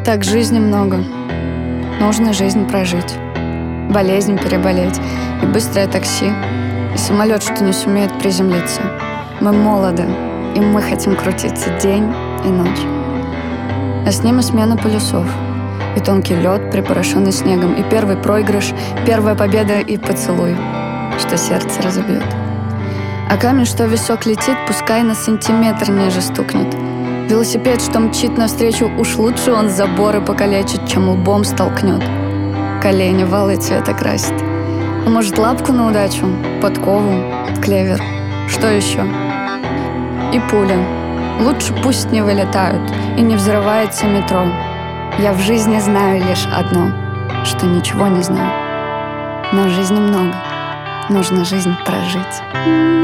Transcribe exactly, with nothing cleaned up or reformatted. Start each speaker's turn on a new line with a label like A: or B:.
A: Так жизни много. Нужно жизнь прожить. Болезнь переболеть. И быстрое такси. И самолет, что не сумеет приземлиться. Мы молоды, и мы хотим крутиться день и ночь. А с ним и смена полюсов. И тонкий лед, припорошенный снегом. И первый проигрыш, первая победа и поцелуй, что сердце разобьет. А камень, что в висок летит, пускай на сантиметр ниже стукнет. Велосипед, что мчит навстречу, уж лучше он заборы покалечит, чем лбом столкнет. Колени в алый цвет окрасит. А может, лапку на удачу, подкову, клевер, что еще? И пуля. Лучше пусть не вылетают и не взрывается метро. Я в жизни знаю лишь одно, что ничего не знаю. Но жизни много, нужно жизнь прожить.